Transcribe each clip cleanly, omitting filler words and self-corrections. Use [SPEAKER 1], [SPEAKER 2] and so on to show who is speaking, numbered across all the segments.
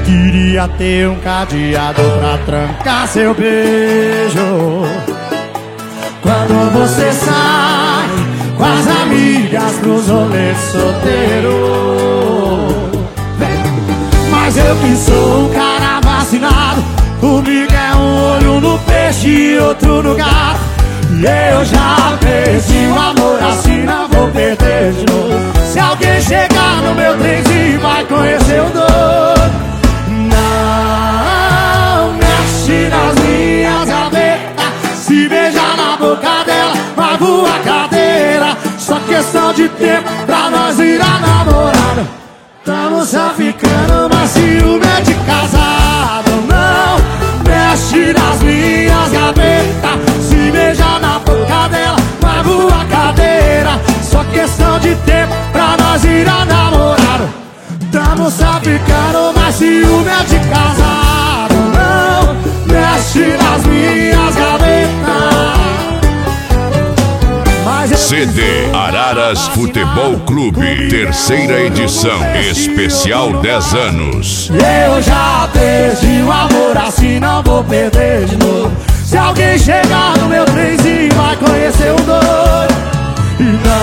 [SPEAKER 1] Queria ter um cadeado pra trancar seu beijo. Quando você sai com as amigas pros rolês solteiro. Mas eu que sou um cara vacinado, comigo é um olho no peixe e outro no gato. E eu já perdi o amor, assim não vou perder de novo. Se alguém chegar no meu trenzinho vai conhecer o doido. Não mexe nas minhas gavetas, se beijar na boca dela magoa a cadeira. Só questão de tempo pra nós virar namorado. Tamo só ficando, mas ciúme é de casado. Não mexe nas minhas gavetas, se beijar na boca dela magoa a cadeira. Só questão de tempo pra nós virar namorado. Tamo só ficando, mas ciúme é de casado. Não mexe nas minhas gavetas.
[SPEAKER 2] CD Araras Futebol Clube, terceira edição, especial 10 anos.
[SPEAKER 1] Eu já perdi o amor, assim não vou perder de novo. Se alguém chegar no meu trenzinho vai conhecer o doido. E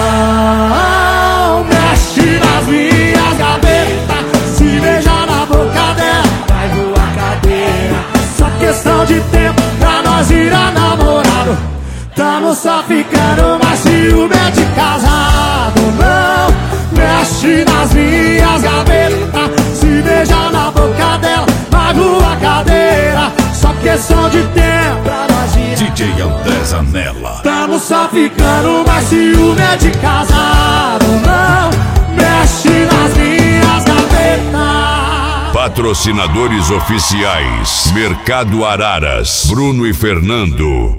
[SPEAKER 1] não mexe nas minhas gavetas, se beijar na boca dela vai voar cadeira. Só questão de tempo pra nós virar namorado. Tamo só ficando, mas ciúme é de casado. Não mexe nas minhas gavetas, se beijar na boca dela magoa a cadeira. Só questão de tempo pra nós virar.
[SPEAKER 2] DJ André Zanella.
[SPEAKER 1] Tamo só ficando, mas ciúme é de casado. Não mexe nas minhas gavetas.
[SPEAKER 2] Patrocinadores oficiais: Mercado Araras, Bruno e Fernando.